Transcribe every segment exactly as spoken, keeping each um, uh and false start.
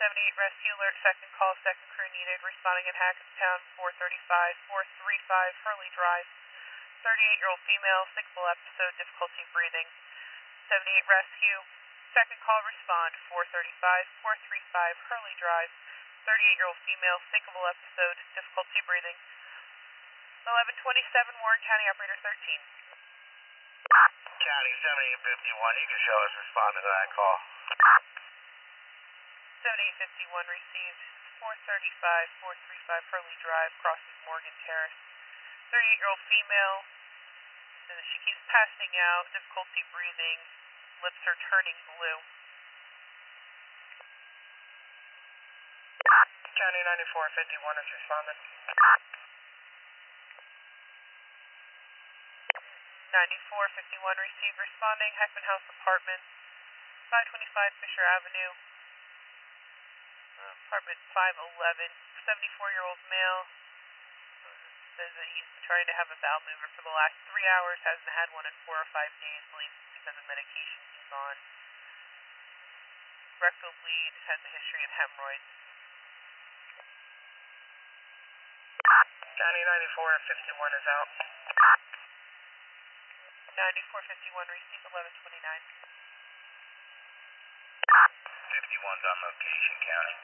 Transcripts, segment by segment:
seventy-eight rescue alert, second call, second crew needed, responding in Hackettstown, four thirty-five, four thirty-five Hurley Drive. thirty-eight-year-old female, syncopal episode, difficulty breathing. seventy-eight rescue, second call, respond, four thirty-five, four thirty-five Hurley Drive. thirty-eight-year-old female, syncopal episode, difficulty breathing. eleven twenty-seven Warren County, operator thirteen. County seventy-eight fifty-one, you can show us responding to that call. seventy-eight fifty-one received, four thirty-five, four thirty-five Hurley Drive, crosses Morgan Terrace. thirty-eight-year-old female, and she keeps passing out, difficulty breathing, lips are turning blue. County ninety-four fifty-one is responding. ninety-four fifty-one received, responding, Heckman House Apartments, five twenty-five Fisher Avenue, uh, apartment five eleven, seventy-four-year-old male, uh, says that he's trying to have a bowel mover for the last three hours, hasn't had one in four or five days, believes it's because of medications he's on. Rectal bleed, has a history of hemorrhoids. County ninety-four fifty-one is out. ninety-four fifty-one received, eleven twenty-nine. fifty-one's on location, County.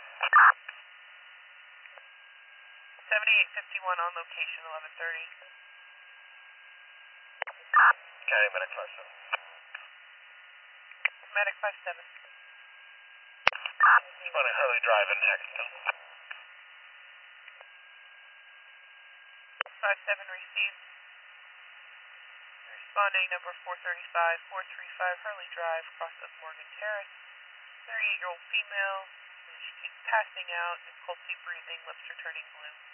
seventy-eight fifty-one on location, eleven thirty. County medic five seven. Medic five seven. Responding Hurley Drive in Hackettstown. five seven received. Responding number four thirty-five, four thirty-five Hurley Drive, cross of Morgan Terrace. thirty-eight-year-old female, she keeps passing out, difficulty breathing, lips are turning blue.